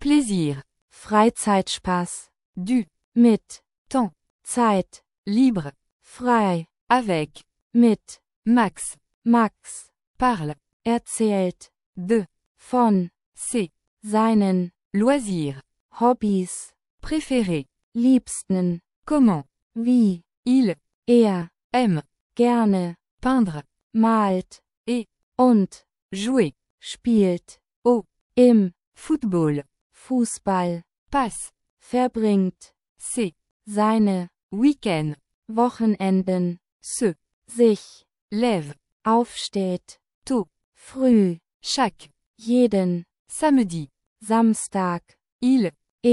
plaisir, Freizeitspaß, du, mit, temps, Zeit, libre, frei, avec, mit, Max, Max, parle, erzählt, de, von, ses, seinen, loisirs, Hobbys, préférés, liebsten, comment, wie, il, aime, gerne, peindre, malt, et, und, jouer, spielt, au, im, football, Fußball, passe, verbringt, ses, seine, week-ends, Wochenenden, se, sich, lève, aufsteht, tôt, früh, chaque, jeden, samedi, Samstag, il,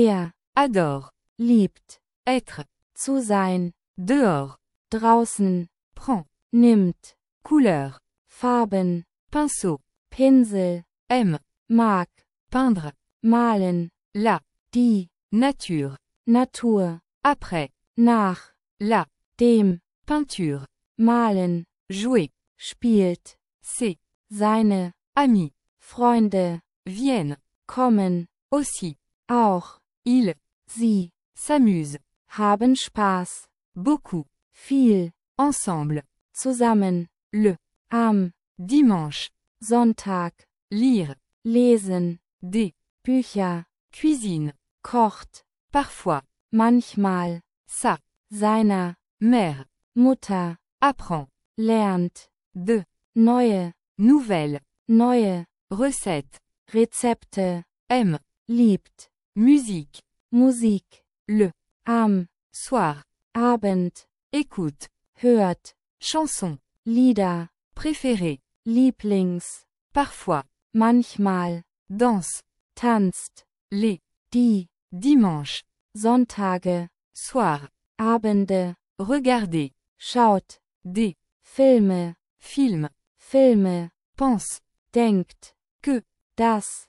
adore, liebt, être, zu sein, dehors, draußen, prend, nimmt, couleur, Farben, pinceau, Pinsel, aime, mag, peindre, malen, la, die, nature, Natur, après, nach, la, dem, peinture, malen, jouer, spielt, ses, seine, amis, Freunde, viennent, kommen, aussi, auch, il, sie, s'amuse, haben Spaß, beaucoup, viel, ensemble, zusammen, le, am, dimanche, Sonntag, lire, lesen, des, Bücher, cuisine, kocht, parfois, manchmal, sa, seiner, mère, Mutter, apprend, lernt, de, neue, nouvelles, neue, recettes, Rezepte, aime, liebt, musique, Musik, le, am, soir, Abend, écoute, hört, chanson, Lieder, préféré, Lieblings, parfois, manchmal, danse, tanzt, les, die, dimanche, Sonntage, soir, Abende, regarder, schaut, des, Filme, films, Filme, pense, denkt, que, das,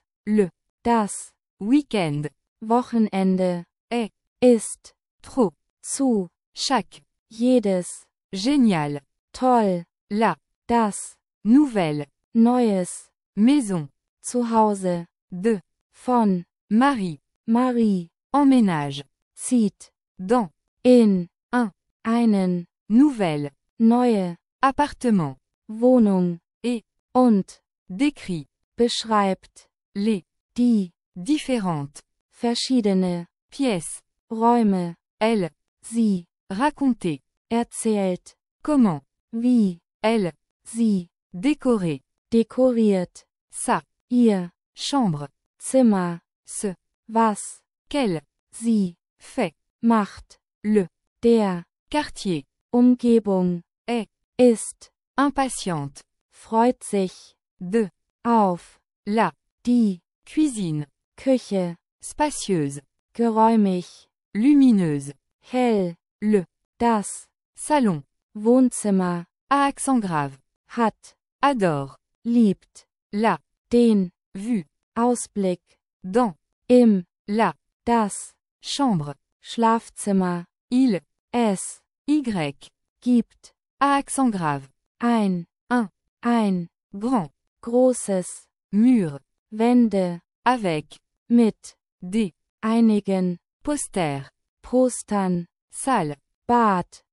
das, week-end, Wochenende, est, ist, trop, zu, chaque, jedes, génial, toll, la, das, nouvelle, Neues, maison, zu Hause, de, von, Marie, Marie, emménage, zieht, dans, in, un, einen, nouvelle, neue, appartement, Wohnung, et, und, décrit, beschreibt, les, die, différentes, verschiedene, pièces, Räume, elle, sie, raconter, erzählt, comment, wie, elle, sie, décorer, dekoriert, sa, ihr, chambre, Zimmer, ce, was, qu'elle, sie, fait, macht, le, der, quartier, Umgebung, ist, impatiente, freut sich, de, auf, la, die, cuisine, Küche, spacieuse, geräumig, lumineuse, hell, le, das, salon, Wohnzimmer, à accent grave, hat, adore, liebt, la, den, vue, Ausblick, dans, im, la, das, chambre, Schlafzimmer, il, es, y, gibt, à accent grave, ein, ein, grand, großes, mur, Wände, avec, mit, des, einigen, posters, Postern, salle, Bad,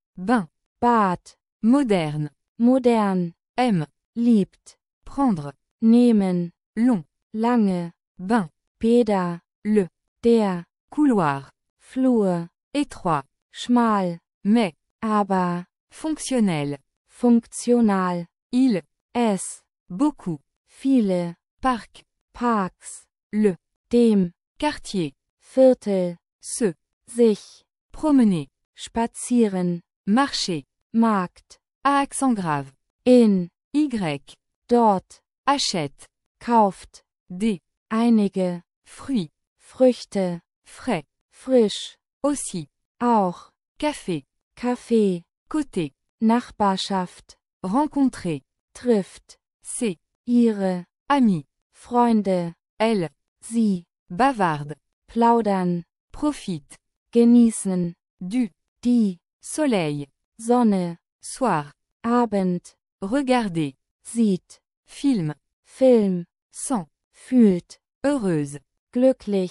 bain, moderne, modern, aime, liebt, prendre, nehmen, long, lange, bain, Bäder, le, der, couloir, Flur, étroit, schmal, mais, aber, fonctionnel, funktional, il, es, beaucoup, viele, parc, Parks, le, dem, quartier, Viertel, se, sich, promener, spazieren, marcher, Markt, à accent grave, in, y, dort, achète, kauft, des, einige, fruits, Früchte, frais, frisch, aussi, auch, café, Kaffee, côté, Nachbarschaft, rencontrer, trifft, ses, ihre, amis, Freunde, elle, sie, bavarde, plaudern, profite, genießen, du, die, soleil, Sonne, soir, Abend, regarder, sieht, film, Film, sent, fühlt, heureuse, glücklich,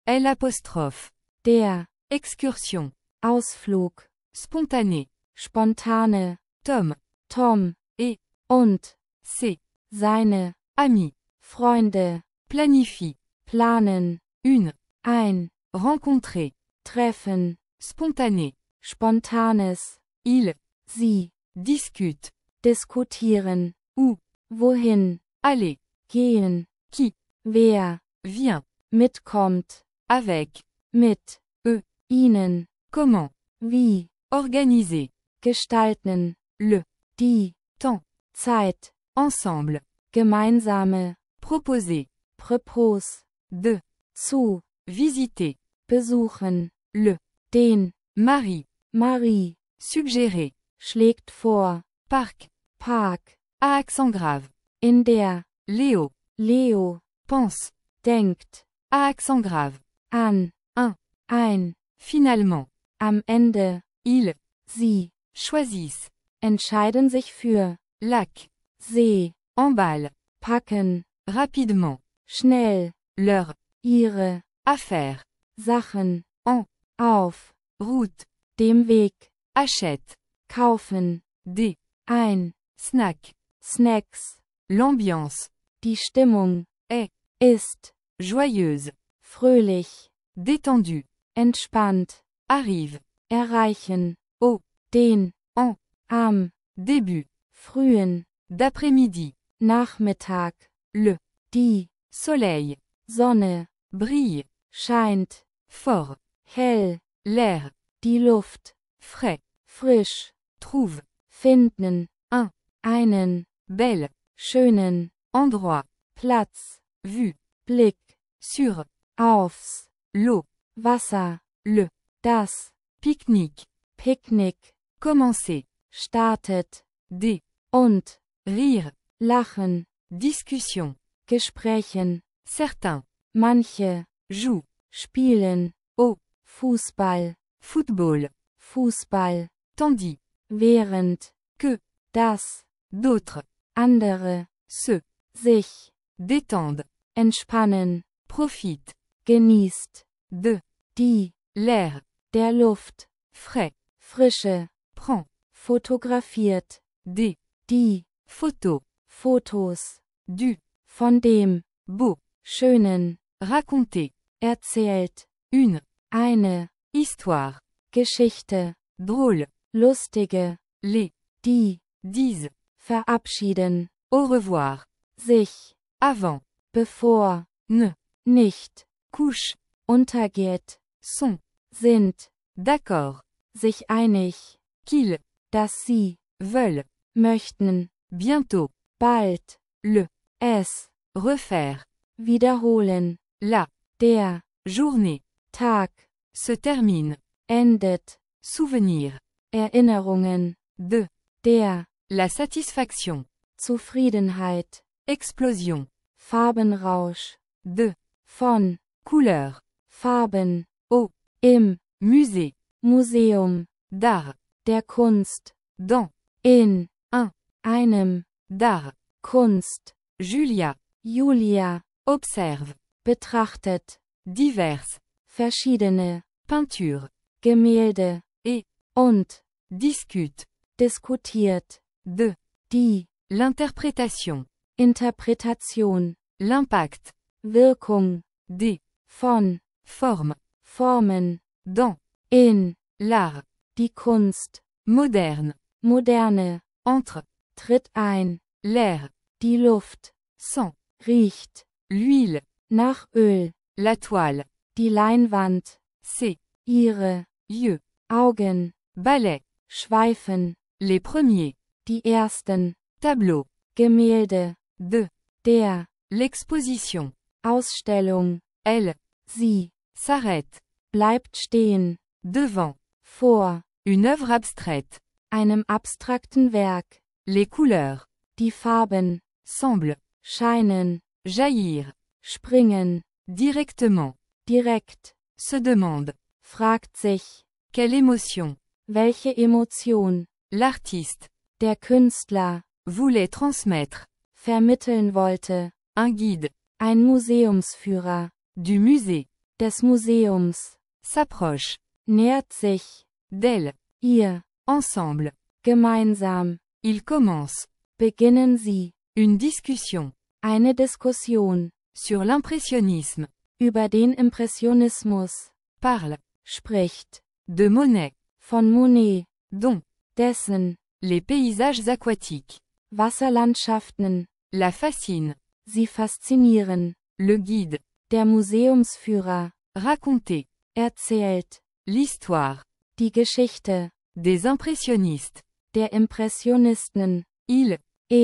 L'apostrophe. der, Excursion. Ausflug, Spontané. spontane, Tom. Tom, Et. und, C'est. seine, Ami. Freunde, Planifie. planen, Une. ein, Rencontrer. treffen, Spontané. spontanes, Il. sie, Discute. diskutieren, Où. wohin, Aller. gehen, Qui. wer, Vient. mitkommt, Avec. mit, Eux. ihnen, Comment. wie, Organiser. gestalten, Le. die, Temps. Zeit, Ensemble. gemeinsame, Proposer. Propos, De. zu, Visiter. besuchen, Le. den, Mari. Marie, Suggérer. schlägt vor, Parc. Park, À accent grave. in der, Léo. Leo, Pense. denkt, À accent grave. an, ein, Finalement. am Ende, Ils. sie, Choisissent. entscheiden sich für, Lac. See, Emballe. packen, Rapidement. schnell, Leur. ihre, Affaire. Sachen, En. auf, Route. dem Weg, Achète. kaufen, Des. ein, Snack. Snacks, L'ambiance. die Stimmung, ist, Joyeuse. fröhlich, Détendue. entspannt, Arrive. erreichen, Au. den, En. am, Début. frühen, D'après-midi. Nachmittag, Le. die, Soleil. Sonne, Brille. scheint, Fort. hell, L'air. die Luft, Frais. frisch, Trouve. finden, Un. einen, Belle. schönen, Endroit. Platz, Vue. Blick, Sur. aufs, L'eau. Wasser, Le. das, Pique-nique. Picknick, Commencer. startet, Des. und, Rire. lachen, Discussion. Gesprächen, Certains. manche, Joue. spielen, Au. Fußball, Football. Fußball, Tandis. während, Que. das, D'autres. andere, Se. sich, Détendent. entspannen, Profite. genießt, De. die, L'air. der Luft, Frais. Frische, Prend. fotografiert, Des. die, Photos. Fotos, Du. von dem, Beau. schönen, Raconter. erzählt, Une. eine, Histoire. Geschichte, Drôle. lustige, Les. die, Disent. verabschieden, Au revoir. sich, Avant. bevor, Ne. nicht, Couche. untergeht, Sont. sind, D'accord. sich einig, Qu'ils. dass sie, Veulent. möchten, Bientôt. bald, Le. es, Refaire. wiederholen, La. der, Journée. Tag, Se termine. endet, Souvenir. Erinnerungen, De. der, La satisfaction. Zufriedenheit, Explosion. Farbenrausch, De. von, Couleur. Farben, Au. im, Musée. Museum, D'art. der Kunst, Dans. in, Un. einem, D'art. Kunst, Julia. Julia, Observe. betrachtet, Diverses. verschiedene, Peinture. Gemälde, Et. und, Discute. diskutiert, De. die, L'interprétation. Interpretation, L'impact. Wirkung, Des. von, Formes. Formen, Dans. in, L'art. die Kunst, Moderne. moderne, Entre. tritt ein, L'air. die Luft, Sent. riecht, L'huile. nach Öl, La toile. die Leinwand, Ses. ihre, Yeux. Augen, Ballet. schweifen, Les premiers. die ersten, Tableau. Gemälde, De. der, L'exposition. Ausstellung, Elle. sie, S'arrête. bleibt stehen, Devant. vor, Une œuvre abstraite. einem abstrakten Werk, Les couleurs. die Farben, Semblent. scheinen, Jaillir. springen, Directement. direkt, Se demande. fragt sich, Quelle émotion. welche Emotion, L'artiste. der Künstler, Voulait transmettre. vermitteln wollte, Un guide. ein Museumsführer, Du musée. des Museums, s'approche, nähert sich, d'elle, ihr, ensemble, gemeinsam, ils commencent, beginnen sie, une discussion, eine Diskussion, sur l'impressionnisme, über den Impressionismus, parle, spricht, de Monet, von Monet, dont, dessen, les paysages aquatiques, Wasserlandschaften, la fascinent, sie faszinieren, le guide, der Museumsführer, raconter, erzählt, l'histoire, die Geschichte, des impressionnistes, der Impressionisten, il,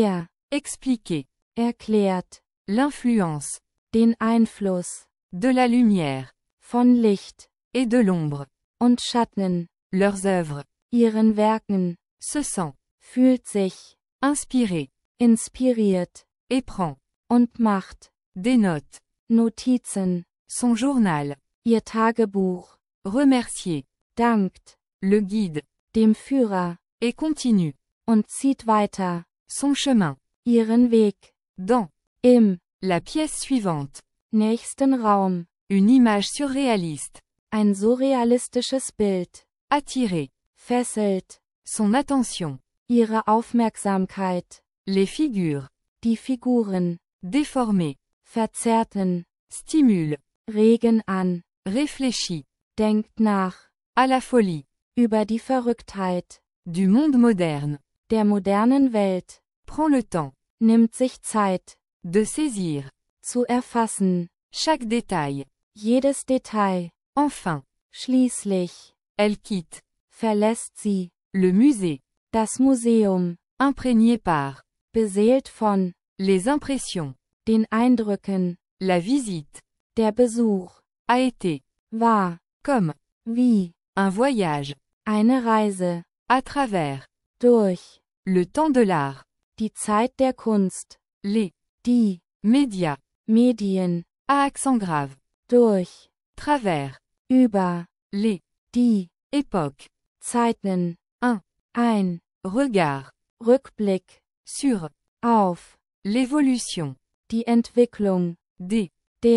expliquer, erklärt, l'influence, den Einfluss, de la lumière, von Licht, et de l'ombre, und Schatten, leurs œuvres, ihren Werken, se sent, fühlt sich, inspiré, inspiriert, et prend, und macht, des notes, Notizen, son journal, ihr Tagebuch, remercier, dankt, le guide, dem Führer, et continue, und zieht weiter, son chemin, ihren Weg, dans, im, la pièce suivante, nächsten Raum, une image surréaliste, ein surrealistisches Bild, attirer, fesselt, son attention, ihre Aufmerksamkeit, les figures, die Figuren, déformées, verzerrten, stimule, regen an, réfléchit, denkt nach, à la folie, über die Verrücktheit, du monde moderne, der modernen Welt, prend le temps, nimmt sich Zeit, de saisir, zu erfassen, chaque détail, jedes Detail, enfin, schließlich, elle quitte, verlässt sie, le musée, das Museum, imprégné par, beseelt von, les impressions, den Eindrücken, la visite, der Besuch, a été, war, comme, wie, un voyage, eine Reise, à travers, durch, le temps de l'art, die Zeit der Kunst, les, die, médias, Medien, à accent grave, durch, travers, über, les, die, époques, Zeiten, un, ein, regard, Rückblick, sur, auf, l'évolution, die Entwicklung, des,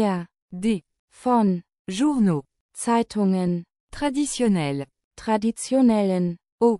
des, von, journaux, Zeitungen, traditionnels, traditionellen,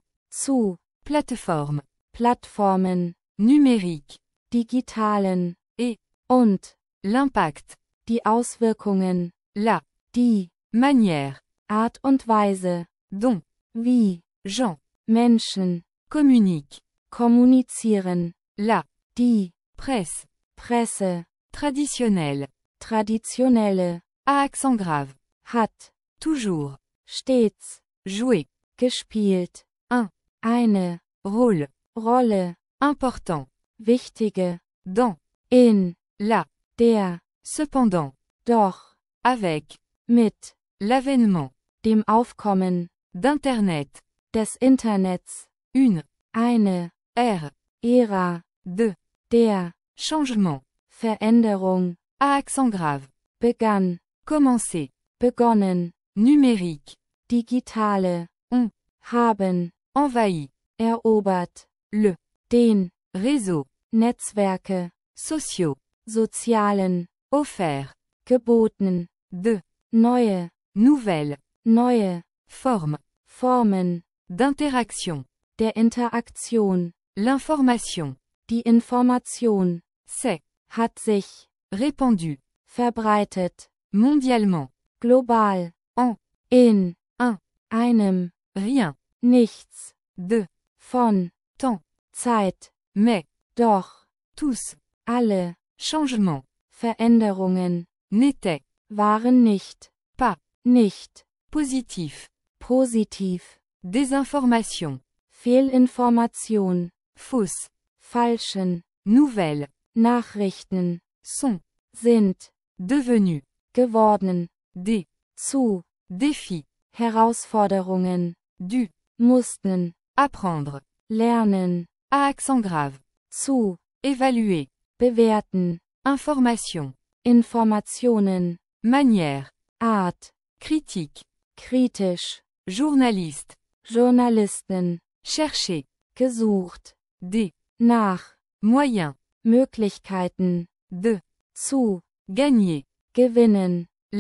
zu, plateformes, Plattformen, numériques, digitalen, et, und, l'impact, die Auswirkungen, la, die, manière, Art und Weise, dont, wie, gens, Menschen, communiquent, kommunizieren, la, die, presse, Presse, traditionnelle, traditionelle, à accent grave, hat, toujours, stets, jouer, gespielt, un, eine, rôle, Rolle, important, wichtige, dans, in, la, der, cependant, doch, avec, mit, l'avènement, dem Aufkommen, d'Internet, des Internets, une, eine, Ära, de, der, changement, Veränderung, à accent grave, begann, commencer, begonnen, numérique, digitale, ont, haben, envahi, erobert, le, den, réseau, Netzwerke, sociaux, sozialen, offert, geboten, de, neue, nouvelles, neue, formes, Formen, d'interaction, der Interaktion, l'information, die Information, s'est, hat sich, répandue, verbreitet, mondialement, global, en, in, un, einem, rien, nichts, de, von, temps, Zeit, mais, doch, tous, alle, changements, Veränderungen, n'étaient, waren nicht, pas, nicht, positifs, positiv, désinformation, Fehlinformation, fausse, falschen, nouvelles, Nachrichten, sont, sind, devenus, geworden, des, zu, défis, Herausforderungen, du, mussten, apprendre, lernen, à accent grave, zu, évaluer, bewerten, information, Informationen, manière, Art, critique, kritisch, journaliste, Journalisten, chercher, gesucht, des, nach, moyens, Möglichkeiten, de, zu, gagner, gewinnen, la,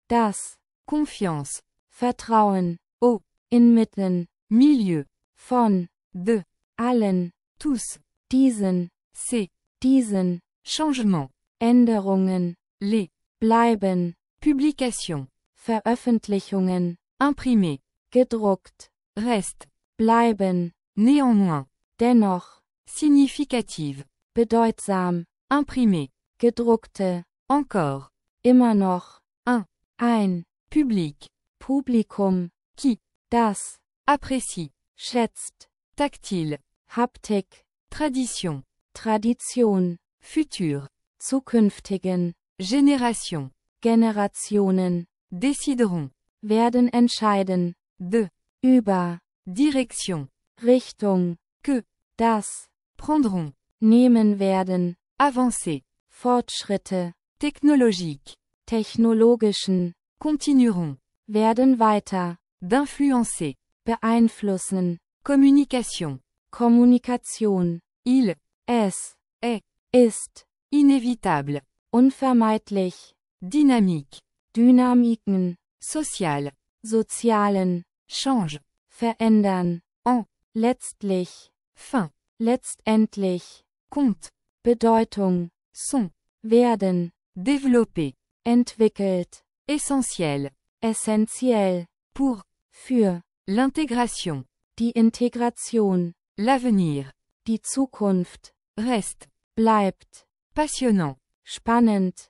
das, confiance, Vertrauen, au, inmitten, milieu, von, de, allen, tous, diesen, diesen, changement, Änderungen, les, bleiben, publication, Veröffentlichungen, imprimé, gedruckt, reste, bleiben, néanmoins, dennoch, significative, bedeutsam, imprimé, gedruckte, encore, immer noch, un, ein, public, Publikum, qui, das, apprécie, schätzt, tactile, Haptik, tradition, Tradition, futur, zukünftigen, génération, Generationen, décideront, werden entscheiden, de, über, direction, Richtung, que, das, prendront, nehmen werden, avancer, Fortschritte, technologique, technologischen, continueront, werden weiter, d'influencer, beeinflussen, communication, Kommunikation, il, es, est, ist, inévitable, unvermeidlich, dynamique, Dynamiken, social, sozialen, change, verändern, en, letztlich, fin, letztendlich, compte, Bedeutung, sont, werden, développer, entwickelt, essentiel, essentiell, pour, für, l'intégration, die Integration, l'avenir, die Zukunft, reste, bleibt, passionnant, spannend,